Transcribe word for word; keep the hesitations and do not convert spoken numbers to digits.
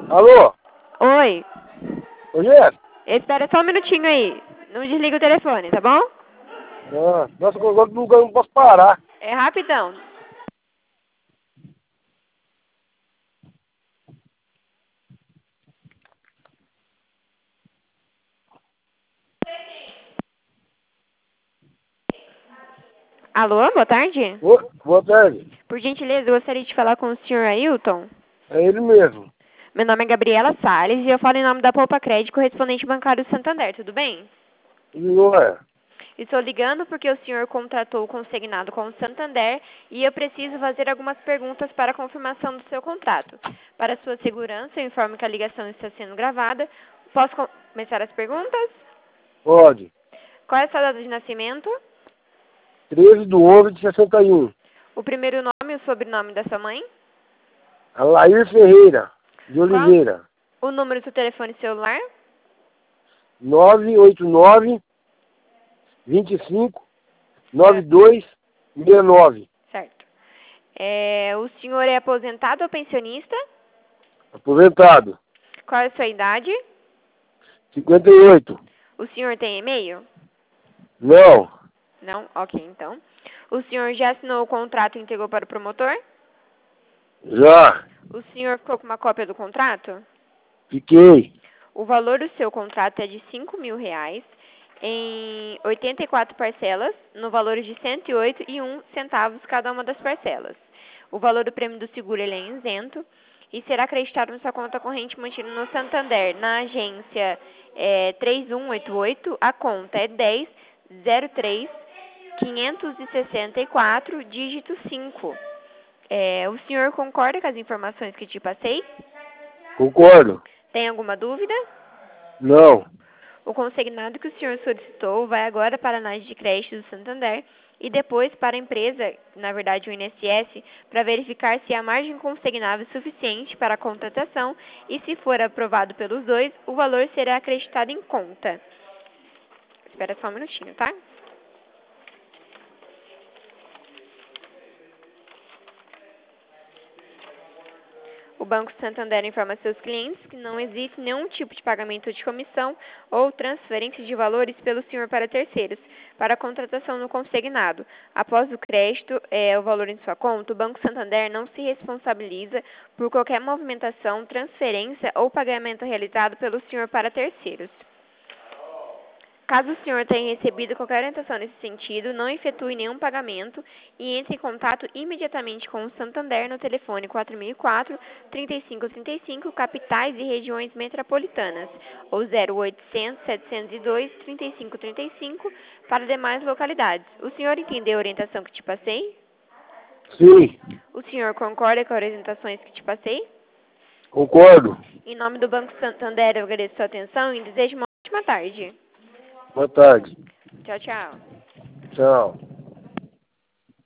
Alô? Oi. Ô, Jéssica? Espera só um minutinho aí. Não desliga o telefone, tá bom? Ah, nossa, agora não, não posso parar. É rapidão. Alô, boa tarde. Ô, boa tarde. Por gentileza, eu gostaria de falar com o senhor Ailton. É ele mesmo. Meu nome é Gabriela Salles e eu falo em nome da Poupa Crédito, correspondente bancário do Santander, tudo bem? Não é? Estou ligando porque o senhor contratou o consignado com o Santander e eu preciso fazer algumas perguntas para a confirmação do seu contrato. Para sua segurança, eu informo que a ligação está sendo gravada. Posso com- começar as perguntas? Pode. Qual é a sua data de nascimento? treze do onze de sessenta e um. O primeiro nome e o sobrenome da sua mãe? Alair Ferreira, de Qual Oliveira. o número do seu telefone celular? nove oito nove, vinte e cinco, noventa e dois, sessenta e nove. Certo. É, o senhor é aposentado ou pensionista? Aposentado. Qual é a sua idade? cinquenta e oito. O senhor tem e-mail? Não. Não? Ok, então. O senhor já assinou o contrato e entregou para o promotor? Já. O senhor ficou com uma cópia do contrato? Fiquei. O valor do seu contrato é de cinco mil reais em oitenta e quatro parcelas, no valor de cento e oito e um centavos cada uma das parcelas. O valor do prêmio do seguro ele é isento e será acreditado na sua conta corrente mantida no Santander, na agência é, três um oito oito, a conta é dez zero três quinhentos e sessenta e quatro, dígito cinco. É, o senhor concorda com as informações que te passei? Concordo. Tem alguma dúvida? Não. O consignado que o senhor solicitou vai agora para a análise de crédito do Santander e depois para a empresa, na verdade o I N S S, para verificar se a margem consignável é suficiente para a contratação e, se for aprovado pelos dois, o valor será acreditado em conta. Espera só um minutinho, tá? O Banco Santander informa seus clientes que não existe nenhum tipo de pagamento de comissão ou transferência de valores pelo senhor para terceiros, para a contratação no consignado. Após o crédito, é, o valor em sua conta, o Banco Santander não se responsabiliza por qualquer movimentação, transferência ou pagamento realizado pelo senhor para terceiros. Caso o senhor tenha recebido qualquer orientação nesse sentido, não efetue nenhum pagamento e entre em contato imediatamente com o Santander no telefone quatro mil e quatro, trinta e cinco trinta e cinco, capitais e regiões metropolitanas, ou zero oitocentos, setecentos e dois, trinta e cinco trinta e cinco para demais localidades. O senhor entendeu a orientação que te passei? Sim. O senhor concorda com as orientações que te passei? Concordo. Em nome do Banco Santander, eu agradeço a sua atenção e desejo uma ótima tarde. Boa tarde. Tchau, tchau. Tchau.